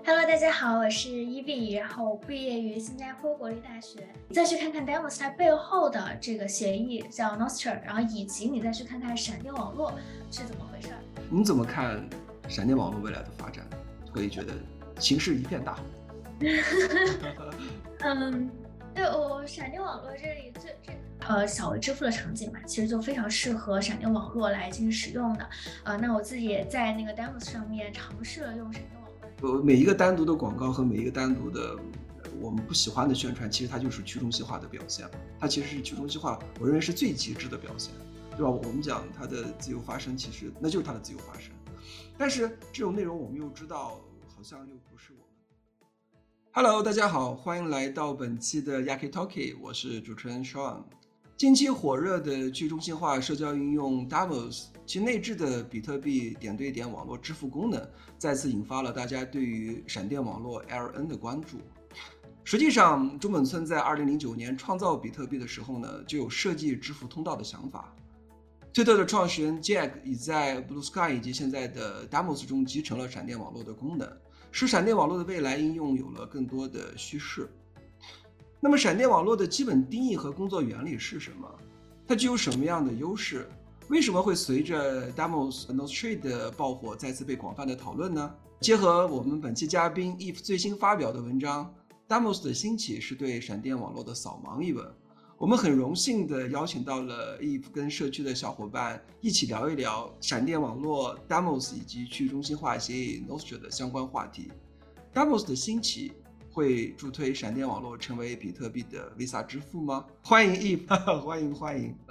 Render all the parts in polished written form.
Hello，大家好，我是EB，然后毕业于新加坡国立大学。再去看看 Demos 它背后的这个协议叫 Nostr， 然后以及你再去看看闪电网络是怎么回事。 你怎么看闪电网络未来的发展？会觉得形势一片大好？ 对，闪电网络这里小微支付的场景嘛，其实就非常适合闪电网络来进行使用的。那我自己也在那个 Demos 上面尝试了用闪电网络。 每一个单独的广告和每一个单独的我们不喜欢的宣传，其实它就是去中心化的表现。它其实是去中心化，我认为是最极致的表现，对吧？我们讲它的自由发声，其实那就是它的自由发声。但是这种内容我们又知道，好像又不是我们。Hello， 大家好，欢迎来到本期的 Yaki Talkie， 我是主持人 Sean。近期火热的去中心化社交应用 Demos， 其内置的比特币点对点网络支付功能，再次引发了大家对于闪电网络 LN 的关注。实际上，中本村在2009年创造比特币的时候呢，就有设计支付通道的想法。推特的创始人 Jack 已在 Blue Sky 以及现在的 Demos 中集成了闪电网络的功能，使闪电网络的未来应用有了更多的叙事。那么闪电网络的基本定义和工作原理是什么？它具有什么样的优势？为什么会随着 Demos Nostr 的爆火再次被广泛的讨论呢？结合我们本期嘉宾 Eve 最新发表的文章 Demos 的兴起是对闪电网络的扫盲一文，我们很荣幸地邀请到了 Eve 跟社区的小伙伴一起聊一聊闪电网络 Demos 以及去中心化协议 Nostr 的相关话题。Demos 的兴起会助推闪电网络成为比特币的 Visa 支付吗？欢迎 Eve， 欢迎。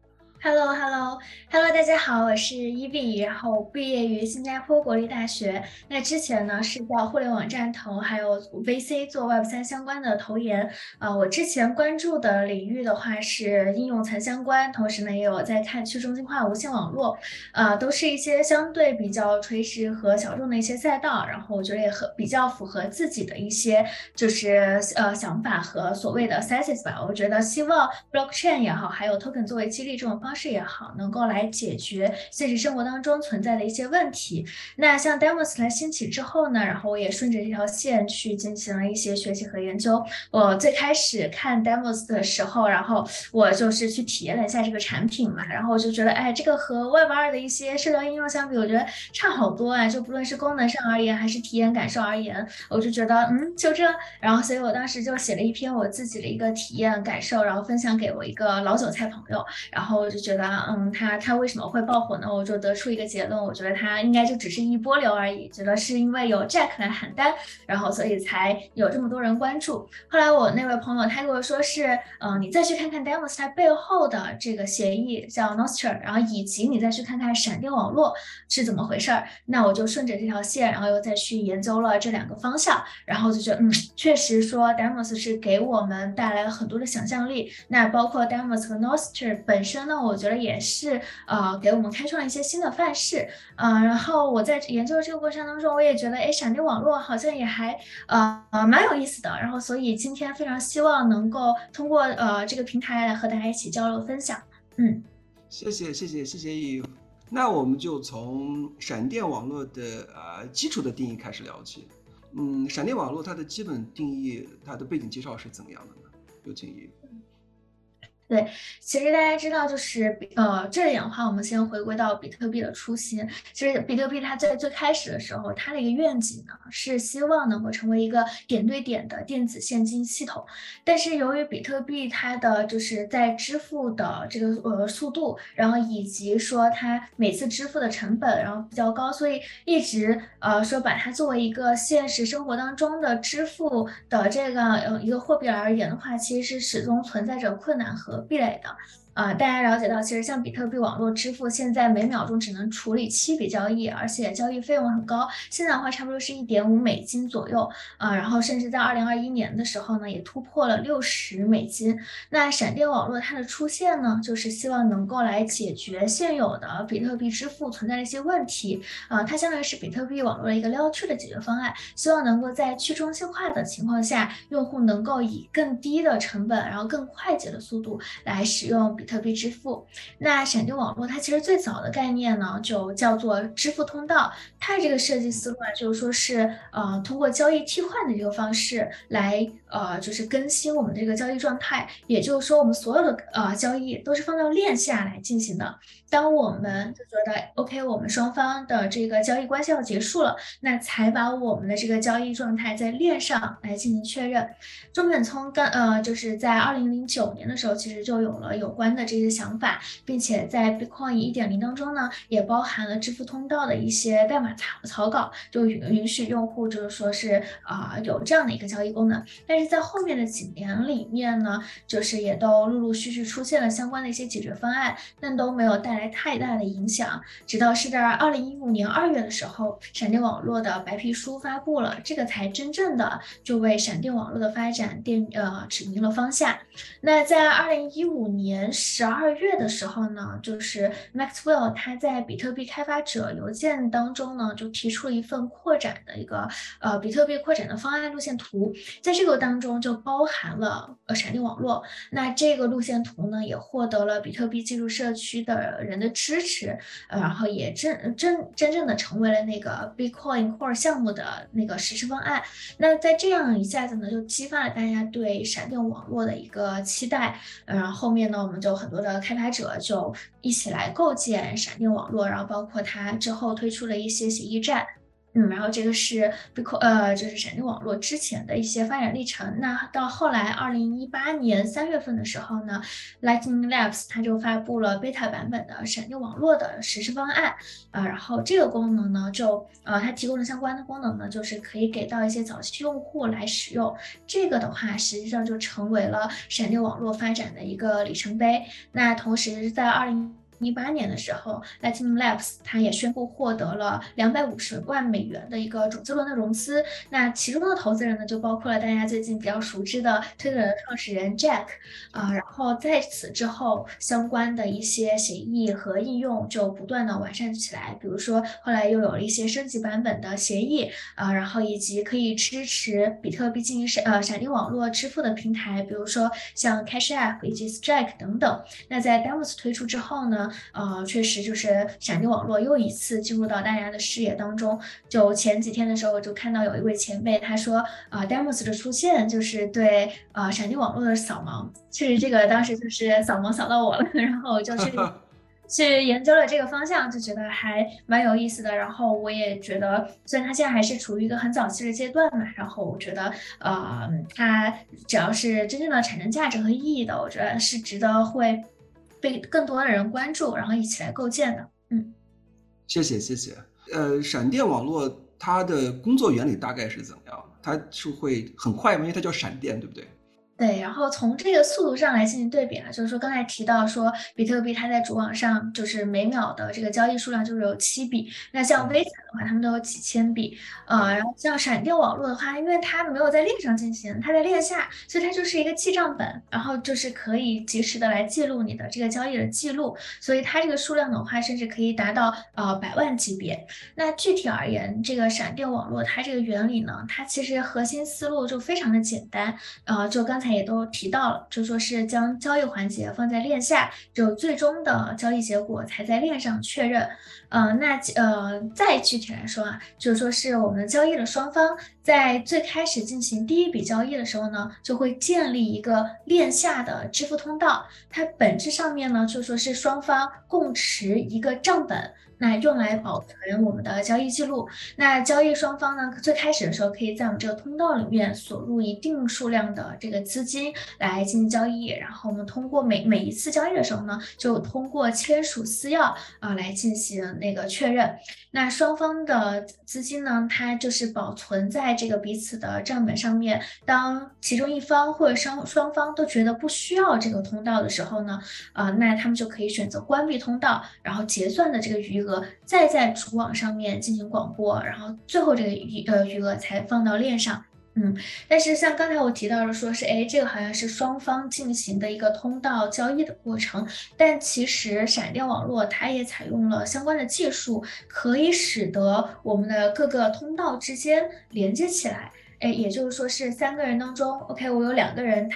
Hello， 大家好，我是EB，然后毕业于新加坡国立大学。那之前呢是在互联网站投，还有 VC 做 Web3 相关的投研。我之前关注的领域的话是应用层相关，同时呢也有在看去中心化无线网络，都是一些相对比较垂直和小众的一些赛道。然后我觉得也比较符合自己的一些就是想法和所谓的 thesis 吧。我觉得希望 blockchain 也好，还有 token 作为激励这种方式也好，能够来解决现实生活当中存在的一些问题。那像 Demos 来兴起之后呢，然后我也顺着这条线去进行了一些学习和研究。我最开始看 Demos 的时候，然后我就是去体验了一下这个产品嘛，然后我就觉得，这个和 Web2 的一些社交应用相比，我觉得差好多啊！就不论是功能上而言，还是体验感受而言，我就觉得，就这。然后，所以我当时就写了一篇我自己的一个体验感受，然后分享给我一个老韭菜朋友。然后我就觉得，他为什么会爆火呢？我就得出一个结论，我觉得他应该就只是一波流而已，觉得是因为有 Jack 来喊单，然后所以才有这么多人关注。后来我那位朋友他跟我说是，你再去看看 Demos 它背后的这个协议叫 Nostr， 然后以及你再去看看闪电网络是怎么回事儿。那我就顺着这条线，然后又再去研究了这两个方向，然后就觉得，确实说 Demos 是给我们带来了很多的想象力。那包括 Demos 和 Nostr 本身呢，我觉得也是给我们开创了一些新的范式。然后我在研究这个过程当中，我也觉得闪电网络好像也还蛮有意思的。然后所以今天非常希望能够通过这个平台来和大家一起交流分享。 谢谢 Eve。那我们就从闪电网络的基础的定义开始聊起。闪电网络它的基本定义，它的背景介绍是怎么样的呢？有请Eve。 对，其实大家知道，就是这里的话，我们先回归到比特币的初心。其实比特币它在最开始的时候，它的一个愿景呢，是希望能够成为一个点对点的电子现金系统。但是由于比特币它的就是在支付的这个速度，然后以及说它每次支付的成本然后比较高，所以一直说把它作为一个现实生活当中的支付的这个一个货币而言的话，其实是始终存在着困难和壁垒的。大家了解到，其实像比特币网络支付，现在每秒钟只能处理7笔交易，而且交易费用很高，现在的话差不多是$1.5左右。然后甚至在2021年的时候呢，也突破了$60。那闪电网络它的出现呢，就是希望能够来解决现有的比特币支付存在的一些问题。它相当于是比特币网络的一个Layer 2的解决方案，希望能够在去中心化的情况下，用户能够以更低的成本，然后更快捷的速度来使用比比特币支付。那闪电网络它其实最早的概念呢，就叫做支付通道。它这个设计思路啊，就是说是通过交易替换的这个方式来就是更新我们的这个交易状态。也就是说，我们所有的交易都是放到链下来进行的。当我们就觉得 OK，我们双方的这个交易关系要结束了，那才把我们的这个交易状态在链上来进行确认。中本聪就是在2009年的时候，其实就有了有关的这些想法，并且在 Bitcoin 1.0当中呢，也包含了支付通道的一些代码草稿，就允许用户就是说是有这样的一个交易功能。但是在后面的几年里面呢，就是也都陆陆续续出现了相关的一些解决方案，但都没有带来太大的影响。直到是在2015年2月的时候，闪电网络的白皮书发布了，这个才真正的就为闪电网络的发展指明了方向。那在2015年12月的时候呢，就是 Maxwell 他在比特币开发者邮件当中呢，就提出了一份扩展的一个比特币扩展的方案路线图，在这个当中就包含了闪电网络。那这个路线图呢，也获得了比特币技术社区的人的支持，然后也真正的成为了那个 Bitcoin Core 项目的那个实施方案。那在这样一下子呢，就激发了大家对闪电网络的一个期待。后面呢，我们就很多的开发者就一起来构建闪电网络，然后包括它之后推出了一些协议站。然后这个是就是闪电网络之前的一些发展历程。那到后来2018年3月份的时候呢，Lightning Labs 它就发布了 beta 版本的闪电网络的实施方案。然后这个功能呢，它提供的相关的功能呢，就是可以给到一些早期用户来使用。这个的话，实际上就成为了闪电网络发展的一个里程碑。那同时在2018年的时候 ，Lightning Labs 它也宣布获得了250万美元的一个种子轮的融资。那其中的投资人呢，就包括了大家最近比较熟知的推特的创始人 Jack 然后在此之后，相关的一些协议和应用就不断的完善起来。比如说，后来又有了一些升级版本的协议然后以及可以支持比特币进行闪电网络支付的平台，比如说像 Cash App 以及 Strike 等等。那在 Demos 推出之后呢，确实就是闪电网络又一次进入到大家的视野当中。就前几天的时候，就看到有一位前辈他说Demos 的出现就是对闪电网络的扫盲。确实这个当时就是扫盲扫到我了，然后我就去研究了这个方向，就觉得还蛮有意思的。然后我也觉得，虽然它现在还是处于一个很早期的阶段嘛，然后我觉得它只要是真正的产生价值和意义的，我觉得是值得会被更多的人关注，然后一起来构建的。 谢谢。闪电网络它的工作原理大概是怎样？它是会很快吗？因为它叫闪电，对不对？ 对，然后从这个速度上来进行对比呢，就是说刚才提到说，比特币它在主网上就是每秒的这个交易数量就是有7笔，那像微散的话，他们都有几千笔，然后像闪电网络的话，因为它没有在链上进行，它在链下，所以它就是一个记账本，然后就是可以及时的来记录你的这个交易的记录，所以它这个数量的话，甚至可以达到100万级别。那具体而言，这个闪电网络它这个原理呢，它其实核心思路就非常的简单，就刚才也都提到了，就说是将交易环节放在链下，只有最终的交易结果才在链上确认。再具体来说啊，就是说是我们的交易的双方在最开始进行第一笔交易的时候呢，就会建立一个链下的支付通道。它本质上面呢，就说是双方共持一个账本，那用来保存我们的交易记录。那交易双方呢，最开始的时候可以在我们这个通道里面锁入一定数量的这个资金来进行交易，然后我们通过每一次交易的时候呢，就通过签署私钥来进行那个确认。那双方的资金呢，它就是保存在这个彼此的账本上面。当其中一方或者双方都觉得不需要这个通道的时候呢，那他们就可以选择关闭通道，然后结算的这个余额再在主网上面进行广播，然后最后这个余额才放到链上。但是像刚才我提到的说是，这个好像是双方进行的一个通道交易的过程，但其实闪电网络它也采用了相关的技术，可以使得我们的各个通道之间连接起来。也就是说是3个人当中 ，OK， 我有2个人。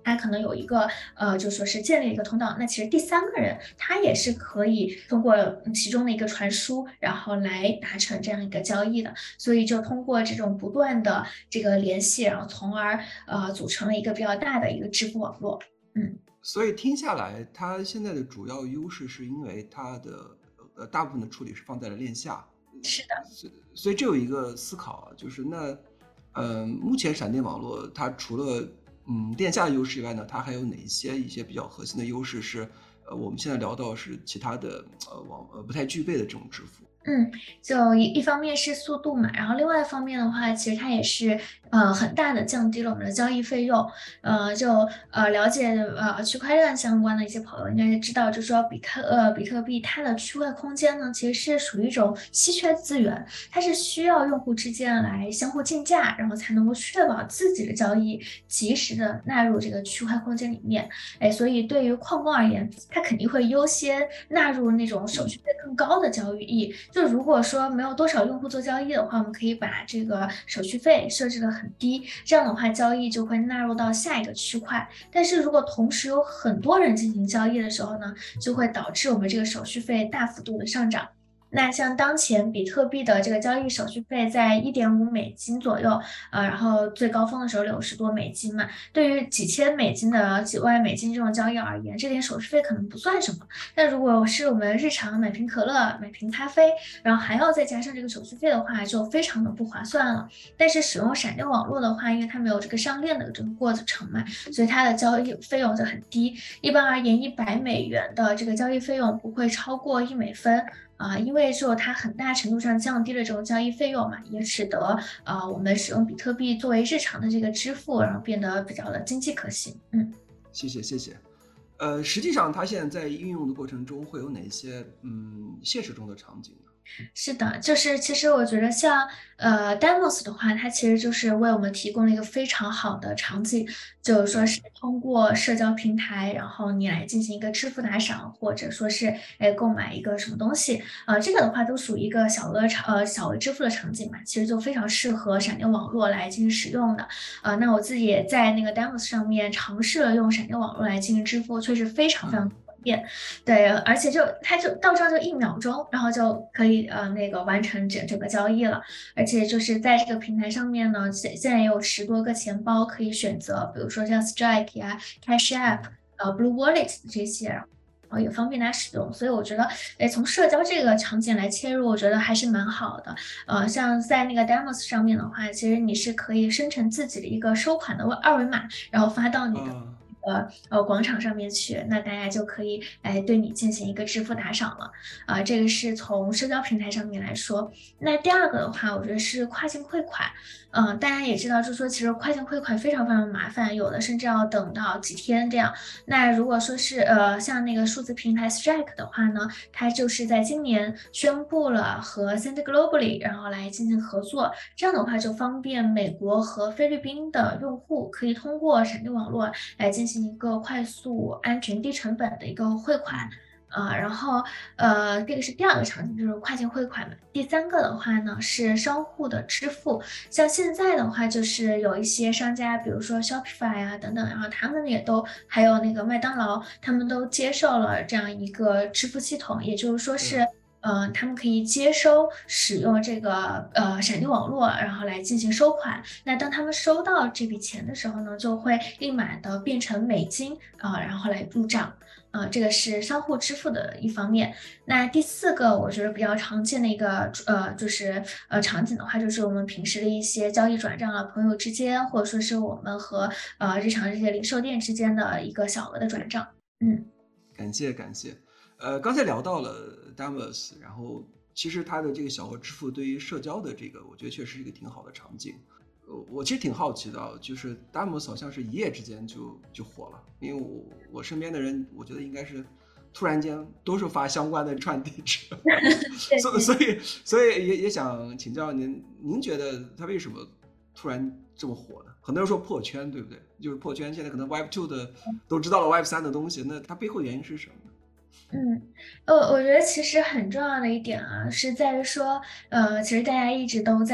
他可能有一个就说是建立一个通道，那其实第三个人他也是可以通过其中的一个传输，然后来达成这样一个交易的。所以就通过这种不断的这个联系，然后从而组成了一个比较大的一个支付网络。 所以听下来，它现在的主要优势是因为它的大部分的处理是放在了链下。 是的。 所以这有一个思考啊，就是那目前闪电网络它除了链下的优势以外呢，它还有哪一些比较核心的优势是我们现在聊到是其他的不太具备的这种支付？ 就一方面是速度嘛，然后另外一方面的话，其实它也是很大的降低了我们的交易费用。了解区块链相关的一些朋友应该是知道，就是说比特币它的区块空间呢，其实是属于一种稀缺资源，它是需要用户之间来相互竞价，然后才能够确保自己的交易及时的纳入这个区块空间里面。所以对于矿工而言，它肯定会优先纳入那种手续费更高的交易。就如果说没有多少用户做交易的话，我们可以把这个手续费设置得很低，这样的话交易就会纳入到下一个区块。但是如果同时有很多人进行交易的时候呢，就会导致我们这个手续费大幅度的上涨。那像当前比特币的这个交易手续费在1.5美金左右，然后最高峰的时候60多美金嘛。对于几千美金的几万美金这种交易而言，这点手续费可能不算什么。但如果是我们日常买瓶可乐、买瓶咖啡，然后还要再加上这个手续费的话，就非常的不划算了。但是使用闪电网络的话，因为它没有这个上链的这个过程嘛，所以它的交易费用就很低。一般而言，100美元的这个交易费用不会超过1美分。因为就它很大程度上降低了这种交易费用嘛，也使得我们使用比特币作为日常的这个支付，然后变得比较的经济可行。 谢谢。实际上它现在在应用的过程中会有哪些现实中的场景呢？ 是的，就是其实我觉得像Demos 的话，它其实就是为我们提供了一个非常好的场景，就是说是通过社交平台，然后你来进行一个支付打赏，或者说是购买一个什么东西，这个的话都属于一个小额支付的场景嘛，其实就非常适合闪电网络来进行使用的。那我自己也在那个 Demos 上面尝试了用闪电网络来进行支付，确实非常非常方便。对，而且它就到账就1秒钟，然后就可以那个完成整个交易了。而且就是在这个平台上面呢，现在也有10多个钱包可以选择，比如说像 Strike 呀、Cash App、Blue Wallet 这些，然后也方便大家使用。所以我觉得，从社交这个场景来切入，我觉得还是蛮好的。像在那个 Demos 上面的话，其实你是可以生成自己的一个收款的二维码，然后发到你的。广场上面去，那大家就可以对你进行一个支付打赏了。这个是从社交平台上面来说。那第二个的话，我觉得是跨境汇款。大家也知道，就是说其实跨境汇款非常非常麻烦，有的甚至要等到几天这样。那如果说是像那个数字平台 Strike 的话呢，它就是在今年宣布了和 Send Globally 然后来进行合作，这样的话就方便美国和菲律宾的用户可以通过闪电网络来进行一个快速、安全、低成本的一个汇款。然后这个是第二个场景，就是跨境汇款嘛。第三个的话呢是商户的支付，像现在的话就是有一些商家，比如说 Shopify 啊等等，然后他们也都还有那个麦当劳，他们都接受了这样一个支付系统，也就是说是。他们可以接收使用这个闪电网络，然后来进行收款。那当他们收到这笔钱的时候呢，就会立马的变成美金然后来入账。这个是商户支付的一方面。那第四个，我觉得比较常见的一个就是场景的话，就是我们平时的一些交易转账啊，朋友之间，或者说是我们和日常这些零售店之间的一个小额的转账。 感谢。刚才聊到了 Demos， 然后其实它的这个小额支付对于社交的这个，我觉得确实是一个挺好的场景。我其实挺好奇的，就是 Demos 好像是一夜之间就火了，因为我身边的人，我觉得应该是突然间都是发相关的串地址，所以也想请教您觉得它为什么突然这么火呢？很多人说破圈，对不对？就是破圈，现在可能 Web2 的都知道了 Web3 的东西，那它背后原因是什么呢？ 我觉得其实很重要的一点啊，是在于说，其实大家一直都在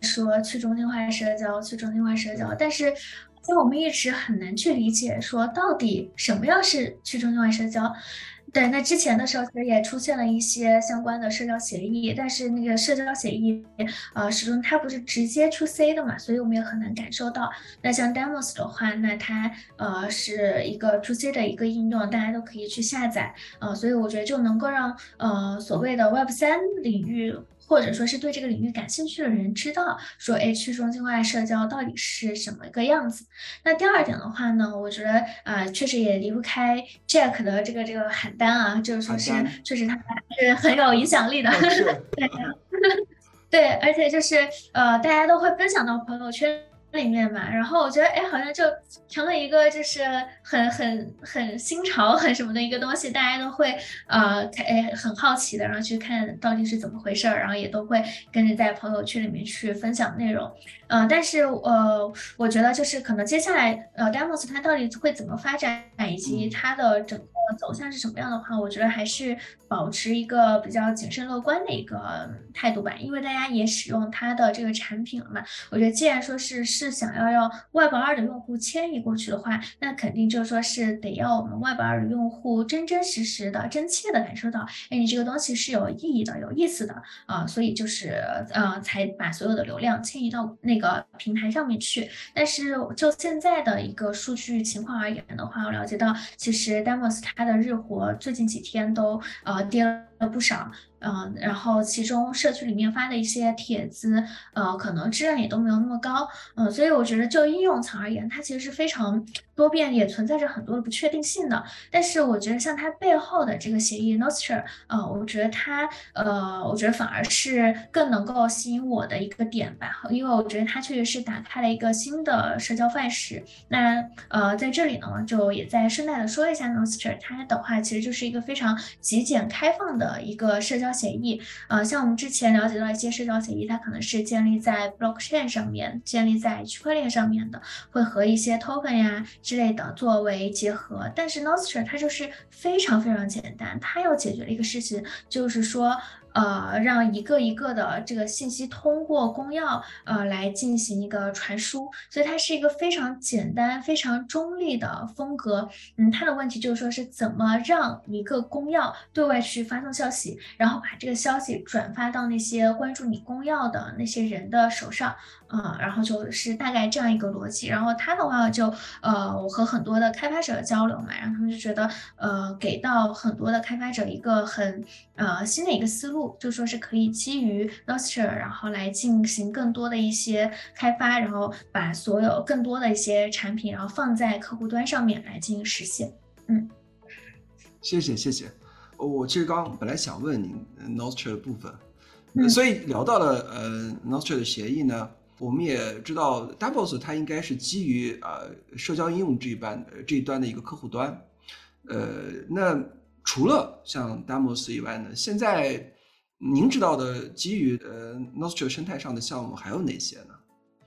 说去中心化社交，去中心化社交，但是就我们一直很难去理解说到底什么样是去中心化社交。对，那之前的时候其实也出现了一些相关的社交协议，但是那个社交协议，始终它不是直接出 C 的嘛，所以我们也很难感受到。那像 Demos 的话，那它是一个 to C 的一个应用，大家都可以去下载，所以我觉得就能够让所谓的 Web3领域，或者说是对这个领域感兴趣的人知道，说，哎，去中心化社交到底是什么个样子。那第二点的话呢，我觉得确实也离不开 Jack 的这个喊单啊，就是说是邯郸确实他是很有影响力的。 是。 对，对，而且就是大家都会分享到朋友圈里面嘛，然后我觉得哎，好像就成了一个就是很新潮很什么的一个东西，大家都会很好奇的，然后去看到底是怎么回事儿，然后也都会跟着在朋友圈里面去分享内容。但是我觉得就是可能接下来Demos 它到底会怎么发展，以及它的整个走向是什么样的话，我觉得还是保持一个比较谨慎乐观的一个态度吧，因为大家也使用它的这个产品了嘛。我觉得既然说是想要让 Web2的用户迁移过去的话，那肯定就是说是得要我们 Web2的用户真真实实的、真切的感受到，哎，你这个东西是有意义的、有意思的所以就是才把所有的流量迁移到那个平台上面去。但是就现在的一个数据情况而言的话，我了解到其实 Demos 它的日活最近几天都跌了不少。然后其中社区里面发的一些帖子，可能质量也都没有那么高，所以我觉得就应用层而言，它其实是非常多变，也存在着很多的不确定性的。但是我觉得像它背后的这个协议 Nostr，我觉得我觉得反而是更能够吸引我的一个点吧，因为我觉得它确实是打开了一个新的社交范式。那在这里呢，就也再顺带的说一下 Nostr，它的话其实就是一个非常极简开放的一个社交协议。像我们之前了解到一些社交协议，它可能是建立在 blockchain 上面，建立在区块链上面的，会和一些 token 呀之类的作为结合。但是 Nostr 它就是非常非常简单，它要解决的一个事情就是说，让一个一个的这个信息通过公钥来进行一个传输，所以它是一个非常简单、非常中立的风格。它的问题就是说是怎么让一个公钥对外去发送消息，然后把这个消息转发到那些关注你公钥的那些人的手上。然后就是大概这样一个逻辑。然后他的话就我和很多的开发者交流嘛，然后他们就觉得给到很多的开发者一个很新的一个思路，就说是可以基于 Nostr， 然后来进行更多的一些开发，然后把所有更多的一些产品，然后放在客户端上面来进行实现。 谢谢。我其实刚本来想问您Nostr 的部分，所以聊到了Nostr 的协议呢，我们也知道 Demos 它应该是基于社交应用这一端的一个客户端。那除了像 Demos 以外呢，现在您知道的基于Nostr 生态上的项目还有哪些呢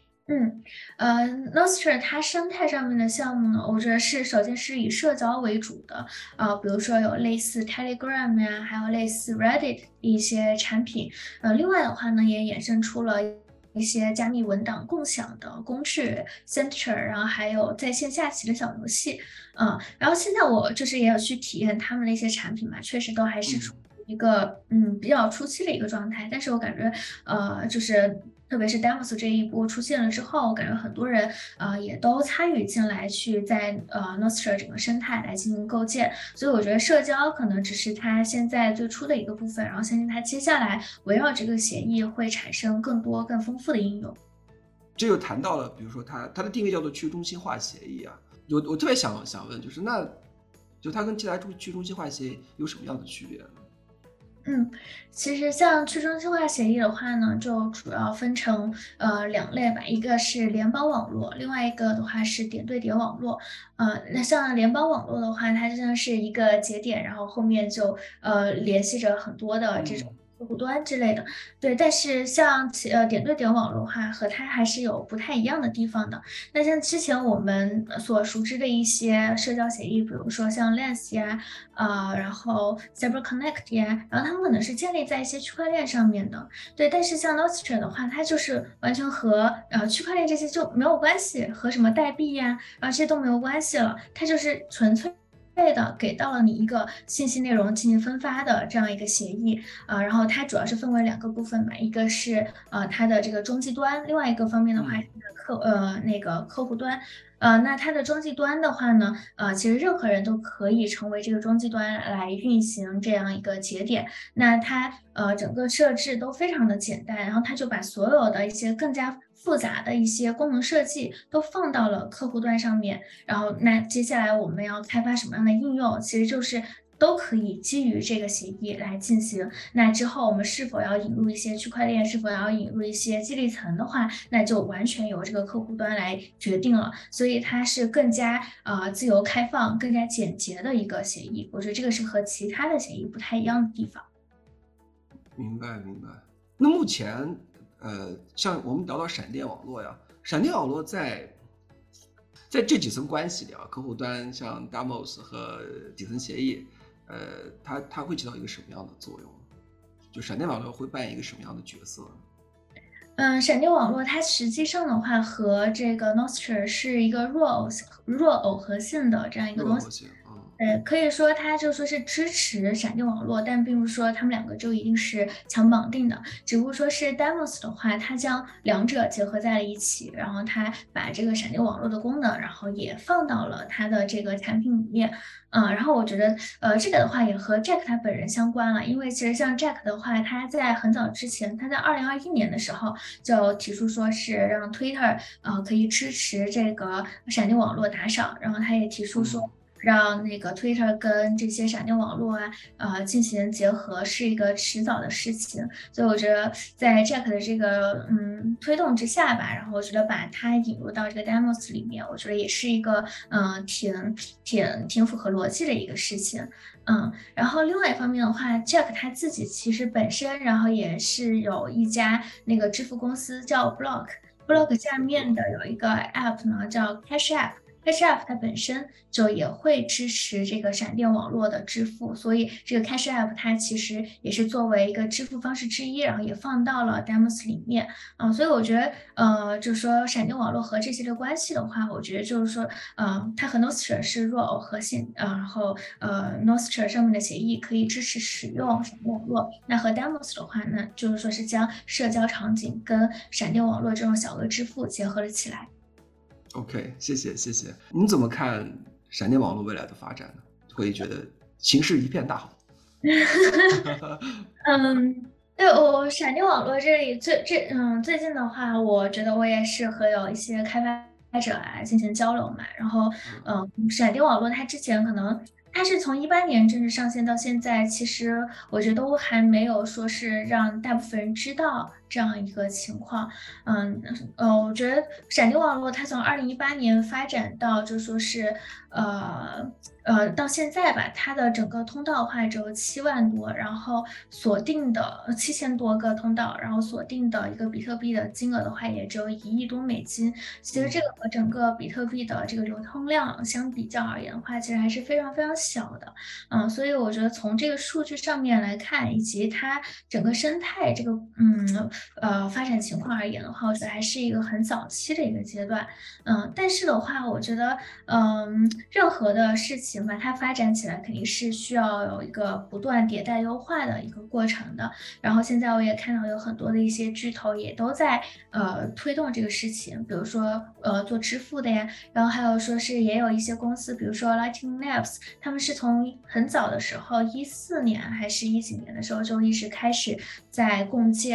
？Nostr 它生态上面的项目呢，我觉得首先是以社交为主的，比如说有类似 Telegram 呀，还有类似 Reddit 一些产品。另外的话呢，也衍生出了一些加密文档共享的工具 Center， 然后还有在线下棋的小游戏。然后现在我就是也有去体验他们的一些产品嘛，确实都还是处于一个比较初期的一个状态，但是我感觉就是特别是 Demos 这一波出现了之后，我感觉很多人也都参与进来，去在Nostr 整个生态来进行构建。所以我觉得社交可能只是它现在最初的一个部分，然后相信它接下来围绕这个协议会产生更多更丰富的应用。 这就谈到了，比如说它的定位叫做去中心化协议啊。我特别想问，就是那就它跟其他去中心化协议有什么样的区别呢？ 其实像去中心化协议的话呢，就主要分成两类吧，一个是联邦网络，另外一个的话是点对点网络。那像联邦网络的话，它就像是一个节点，然后后面就联系着很多的这种客户端之类的。对，但是像点对点网络化和它还是有不太一样的地方的。那像之前我们所熟知的一些社交协议，比如说像 Lens 呀，然后 CyberConnect 呀，然后它们可能是建立在一些区块链上面的。对，但是像 Nostr 的话，它就是完全和区块链这些就没有关系，和什么代币呀，然后这些都没有关系了，它就是纯粹的给到了你一个信息内容进行分发的这样一个协议。然后它主要是分为两个部分嘛，一个是它的这个中继端，另外一个方面的话是那个客户端。那它的中继端的话呢，其实任何人都可以成为这个中继端来运行这样一个节点。那它整个设置都非常的简单，然后它就把所有的一些更加复杂的一些功能设计都放到了客户端上面。然后那接下来我们要开发什么样的应用，其实就是都可以基于这个协议来进行。那之后我们是否要引入一些区块链，是否要引入一些激励层的话，那就完全由这个客户端来决定了。所以它是更加自由开放、更加简洁的一个协议。我觉得这个是和其他的协议不太一样的地方。 明白。那目前像我们聊到闪电网络呀，闪电网络在这几层关系里啊，客户端像 Damos 和底层协议，它会起到一个什么样的作用？就闪电网络会扮演一个什么样的角色？ 闪电网络它实际上的话和这个 Nostr 是一个弱耦合性的这样一个东西。可以说它就说是支持闪电网络，但并不是说它们两个就一定是强绑定的，只不过说是 Demos 的话，它将两者结合在了一起，然后它把这个闪电网络的功能，然后也放到了它的这个产品里面。然后我觉得这个的话也和 Jack 他本人相关了，因为其实像 Jack 的话，他在很早之前，他在2021年的时候就提出说是让 Twitter 可以支持这个闪电网络打赏，然后他也提出说让那个 Twitter 跟这些闪电网络进行结合是一个迟早的事情。所以我觉得在 Jack 的这个推动之下吧，然后我觉得把它引入到这个 Demos 里面，我觉得也是一个挺符合逻辑的一个事情。然后另外一方面的话，Jack 他自己其实本身，然后也是有一家那个支付公司叫 Block 下面的有一个 App 呢叫 Cash App。Cash App 它本身就也会支持这个闪电网络的支付，所以这个 Cash App 它其实也是作为一个支付方式之一，然后也放到了 Demos 里面。所以我觉得就是说闪电网络和这些的关系的话，我觉得就是说它和 Nostr 是弱耦合性，然后Nostr 上面的协议可以支持使用闪电网络，那和 Demos 的话呢，就是说是将社交场景跟闪电网络这种小额支付结合了起来。 OK， 谢谢。你怎么看闪电网络未来的发展呢？会觉得形势一片大好？ 对，闪电网络这里最近的话，我觉得我也是和有一些开发者进行交流嘛。然后闪电网络它之前可能它是从2018年正式上线到现在，其实我觉得都还没有说是让大部分人知道这样一个情况。我觉得闪电网络它从2018年发展到就说是到现在吧，它的整个通道的话只有7万多，然后锁定的7000多个通道，然后锁定的一个比特币的金额的话也只有1亿多美金。其实这个和整个比特币的这个流通量相比较而言的话，其实还是非常非常小的。所以我觉得从这个数据上面来看，以及它整个生态这个发展情况而言的话，我觉得还是一个很早期的一个阶段。但是的话，我觉得任何的事情吧，它发展起来肯定是需要有一个不断迭代优化的一个过程的。然后现在我也看到有很多的一些巨头也都在推动这个事情，比如说做支付的呀，然后还有说是也有一些公司，比如说 Lightning Labs，他们是从很早的时候，14年还是10几年的时候就一直开始在共建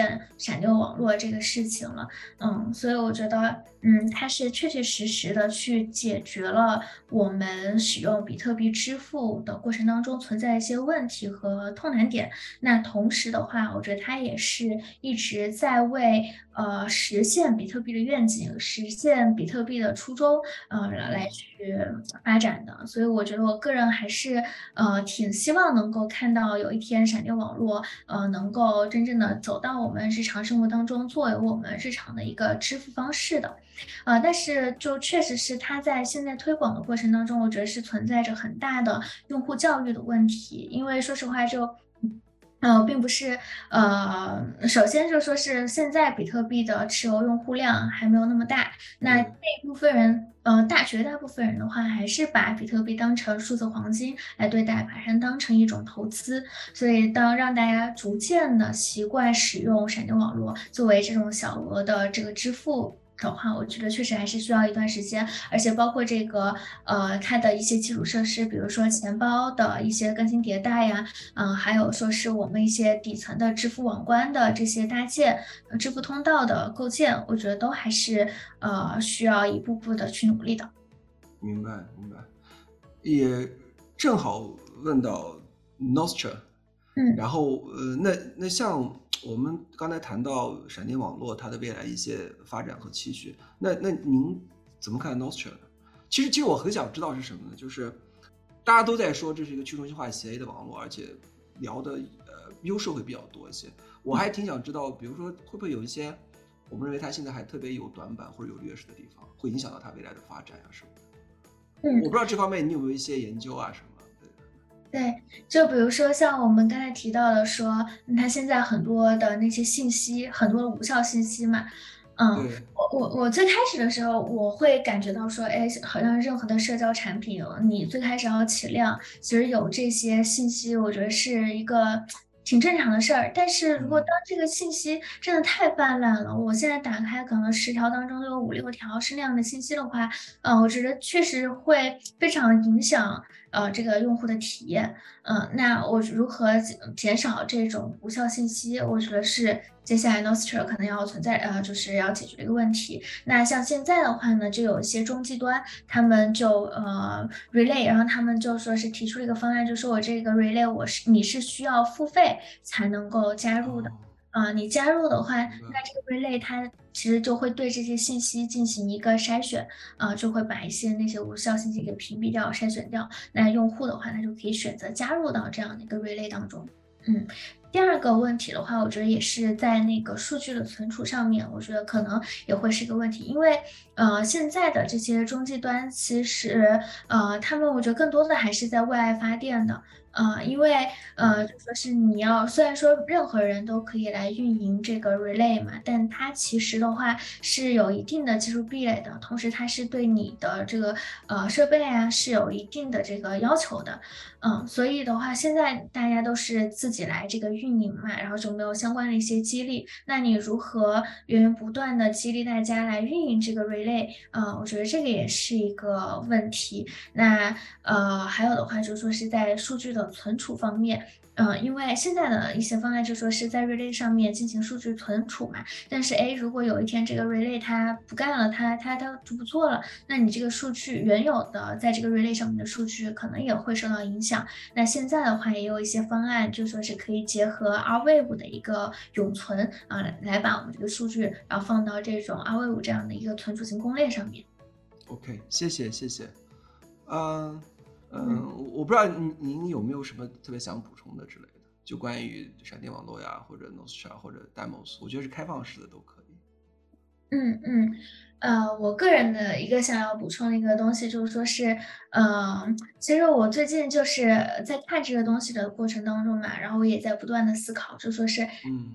闪电网络这个事情了。所以我觉得，它是确确实实的去解决了我们使用比特币支付的过程当中存在一些问题和痛难点。那同时的话，我觉得它也是一直在为实现比特币的愿景、实现比特币的初衷，来嗯。 去发展的。所以我觉得我个人还是挺希望能够看到有一天闪电网络能够真正的走到我们日常生活当中，作为我们日常的一个支付方式的。但是就确实是它在现在推广的过程当中，我觉得是存在着很大的用户教育的问题，因为说实话就。并不是，首先就说是现在比特币的持有用户量还没有那么大，那这对。 一部分人，绝大部分人的话，还是把比特币当成数字黄金来对待，把它当成一种投资，所以当让大家逐渐的习惯使用闪电网络作为这种小额的这个支付的话，我觉得确实还是需要一段时间，而且包括这个它的一些基础设施，比如说钱包的一些更新迭代呀，还有说是我们一些底层的支付网关的这些搭建，支付通道的构建，我觉得都还是需要一步步的去努力的。 明白明白。也正好问到 Nostra， 嗯。 然后那像我们刚才谈到闪电网络它的未来一些发展和期许，那您怎么看 Nostra 呢？其实我很想知道是什么呢？就是大家都在说这是一个去中心化协议的网络，而且聊的优势会比较多一些。我还挺想知道，比如说会不会有一些我们认为它现在还特别有短板或者有劣势的地方，会影响到它未来的发展啊什么的。我嗯。 不知道这方面你有没有一些研究啊什么的。 对，就比如说像我们刚才提到的说，它现在很多的那些信息，很多的无效信息嘛。 对。 我最开始的时候，我会感觉到说，哎，好像任何的社交产品，你最开始要起量，其实有这些信息，我觉得是一个挺正常的事儿。但是如果当嗯。 这个信息真的太泛滥了，我现在打开可能10条当中有5、6条是那样的信息的话，我觉得确实会非常影响这个用户的体验。那我如何减少这种无效信息？我觉得是接下来 Nostr 可能要存在就是要解决的一个问题。那像现在的话呢，就有一些中继端，他们就relay，然后他们就说是提出了一个方案，就说我这个 relay 你是需要付费才能够加入的。 哦。 你加入的话，那明白。 这个 relay 它其实就会对这些信息进行一个筛选，就会把一些那些无效信息给屏蔽掉、筛选掉。那用户的话，他就可以选择加入到这样的一个 relay 当中。嗯，第二个问题的话，我觉得也是在那个数据的存储上面，我觉得可能也会是一个问题，因为现在的这些中继端其实他们我觉得更多的还是在为爱发电的。因为嗯。 就说是你要，虽然说任何人都可以来运营这个 relay 嘛，但它其实的话是有一定的技术壁垒的，同时它是对你的这个设备啊是有一定的这个要求的。所以的话，现在大家都是自己来这个运营嘛，然后就没有相关的一些激励。那你如何源源不断的激励大家来运营这个 relay？我觉得这个也是一个问题。那还有的话就说是在数据的存储方面。因为现在的一些方案就说是在 relay 上面进行数据存储嘛，但是如果有一天这个 relay 它不干了，它就不做了，那你这个数据原有的在这个 relay 上面的数据可能也会受到影响。那现在的话也有一些方案，就说是可以结合 Rwave 的一个永存来把我们这个数据然后放到这种 Rwave 这样的一个存储型公链上面。 OK，谢谢谢谢。嗯嗯。 我不知道您有没有什么特别想补充的之类的，就关于闪电网络呀，或者 Nostra 或者 Demos，我觉得是开放式的都可以。 嗯嗯，我个人的一个想要补充的一个东西就是说是，其实我最近就是在看这个东西的过程当中嘛，然后我也在不断的思考，就说是， 嗯。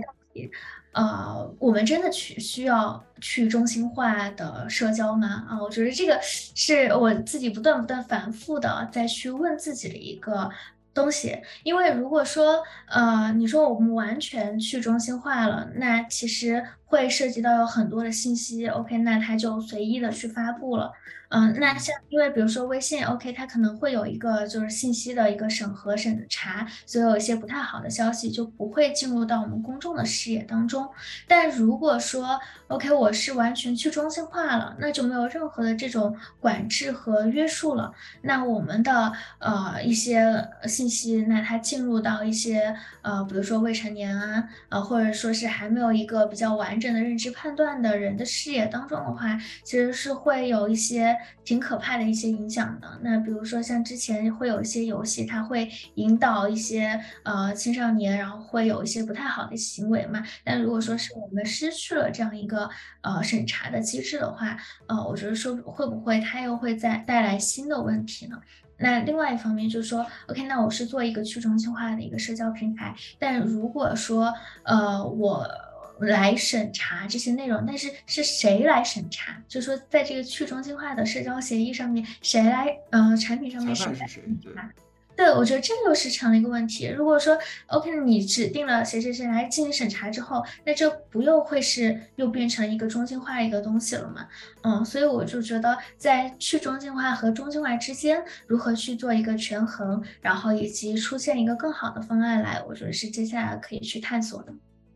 我们真的需要去中心化的社交吗？我觉得这个是我自己不断反复的再去问自己的一个东西，因为如果说，你说我们完全去中心化了，那其实会涉及到有很多的信息，OK，那它就随意的去发布了。那像因为比如说微信，OK，它可能会有一个就是信息的一个审查，所以有一些不太好的消息就不会进入到我们公众的视野当中。但如果说 OK，我是完全去中心化了，那就没有任何的这种管制和约束了。那我们的一些信息，那它进入到一些比如说未成年啊，或者说是还没有一个比较完整的认知判断的人的视野当中的话，其实是会有一些挺可怕的一些影响的。那比如说像之前会有一些游戏，它会引导一些青少年，然后会有一些不太好的行为嘛。但如果说是我们失去了这样一个审查的机制的话，我觉得说会不会它又会再带来新的问题呢？那另外一方面就是说，OK，那我是做一个去中心化的一个社交平台，但如果说我来审查这些内容，但是是谁来审查？就是说，在这个去中心化的社交协议上面，谁来产品上面裁谁来判是谁？对。 审查？对，我觉得这又是成了一个问题。如果说 OK，你指定了谁谁谁来进行审查之后，那这不又会是又变成一个中心化一个东西了吗？所以我就觉得在去中心化和中心化之间，如何去做一个权衡，然后以及出现一个更好的方案来，我觉得是接下来可以去探索的。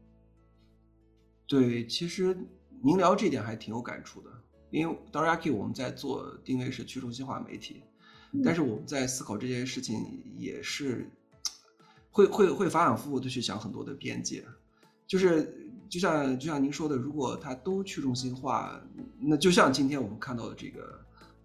对，其实您聊这点还挺有感触的，因为 Doraki 我们在做定位是去中心化媒体，但是我们在思考这件事情也是会反反复复的去想很多的边界，就像您说的，如果它都去中心化，那就像今天我们看到的这个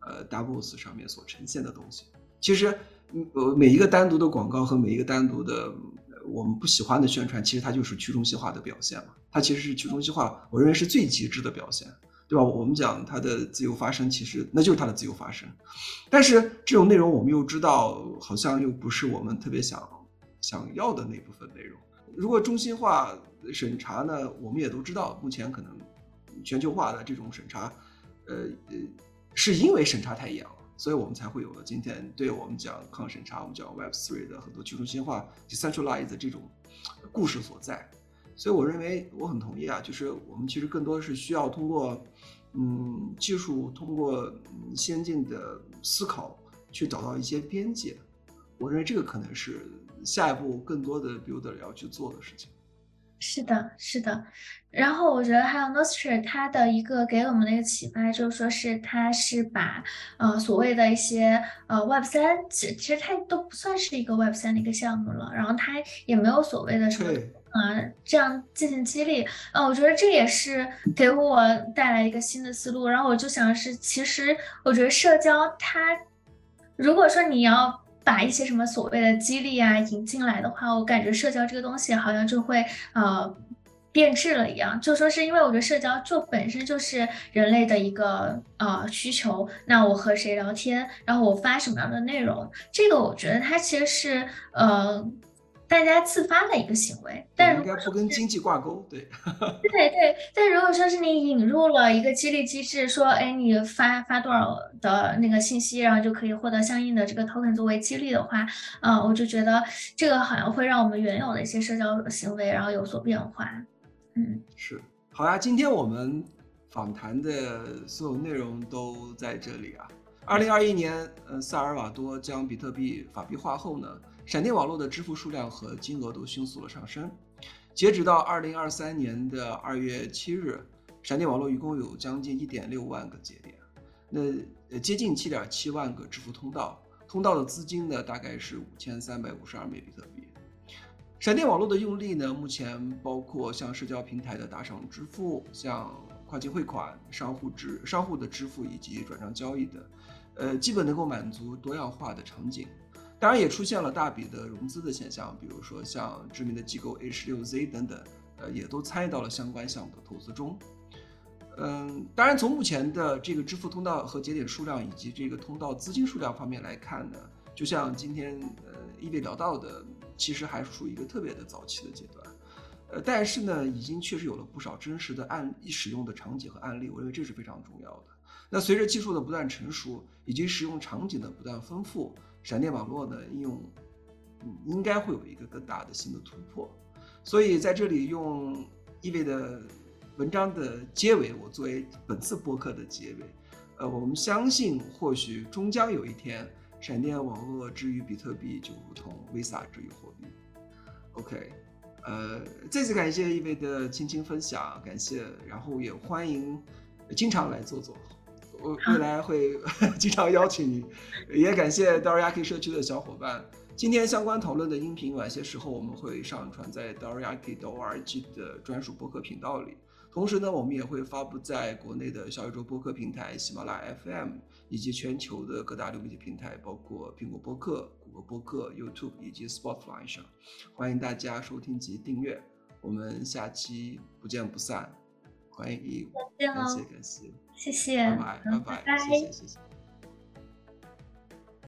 Davos 上面所呈现的东西，其实每一个单独的广告和每一个单独的我们不喜欢的宣传，其实它就是去中心化的表现嘛。它其实是去中心化，我认为是最极致的表现，对吧？我们讲它的自由发声，其实那就是它的自由发声。但是这种内容我们又知道，好像又不是我们特别想要的那部分内容。如果中心化审查呢，我们也都知道，目前可能全球化的这种审查，是因为审查太严了。所以我们才会有了今天对我们讲抗审查，我们讲 Web3 的很多去中心化 decentralized 的这种故事所在。所以我认为我很同意啊，就是我们其实更多是需要通过技术，通过先进的思考去找到一些边界。我认为这个可能是下一步更多的 builder 要去做的事情。 是的，是的，然后我觉得还有 Nostr 它的一个给我们的一个启发，就是说是它是把所谓的一些Web3，其实它都不算是一个 Web3的一个项目了，然后它也没有所谓的什么这样进行激励，我觉得这也是给我带来一个新的思路，然后我就想是，其实我觉得社交它如果说你要把一些什么所谓的激励啊引进来的话，我感觉社交这个东西好像就会变质了一样。就说是因为我觉得社交就本身就是人类的一个需求，那我和谁聊天，然后我发什么样的内容，这个我觉得它其实是大家自发的一个行为，但如果应该不跟经济挂钩，对。 对对，但如果说是你引入了一个激励机制，说，哎，你发多少的那个信息，然后就可以获得相应的这个 token 作为激励的话，我就觉得这个好像会让我们原有的一些社交行为，然后有所变化。 是，好呀，今天我们访谈的所有内容都在这里啊。2021年，萨尔瓦多将比特币法币化后呢，闪电网络的支付数量和金额都迅速了上升。截止到2023年的2月7日，闪电网络一共有将近1.6万个节点，那接近7.7万个支付通道，通道的资金呢大概是5352枚比特币。闪电网络的用例呢，目前包括像社交平台的打赏支付，像跨境汇款、商户的支付以及转账交易的，基本能够满足多样化的场景。当然也出现了大笔的融资的现象，比如说像知名的机构 H6Z 等等，也都参与到了相关项目的投资中。当然从目前的这个支付通道和节点数量以及这个通道资金数量方面来看呢，就像今天一位聊到的，其实还属于一个特别的早期的阶段。但是呢，已经确实有了不少真实的使用的场景和案例，我认为这是非常重要的。那随着技术的不断成熟，以及使用场景的不断丰富，闪电网络的应用应该会有一个更大的新的突破。所以在这里用意味的文章的结尾，我作为本次播客的结尾，我们相信或许终将有一天，闪电网络之于比特币就如同 Visa 之于货币。OK，再次感谢意味的倾听分享，感谢，然后也欢迎经常来坐坐，我未来会经常邀请你，也感谢 Dorayaki 社区的小伙伴。今天相关讨论的音频晚些时候我们会上传在 Dorayaki.org 的专属播客频道里，同时呢，我们也会发布在国内的小宇宙播客平台、喜马拉雅 FM 以及全球的各大流媒体平台，包括苹果播客、谷歌播客、YouTube 以及 Spotify 上，欢迎大家收听及订阅。我们下期不见不散，欢迎， 再见喽， 感谢， 谢谢， 拜拜， 拜拜。 谢谢。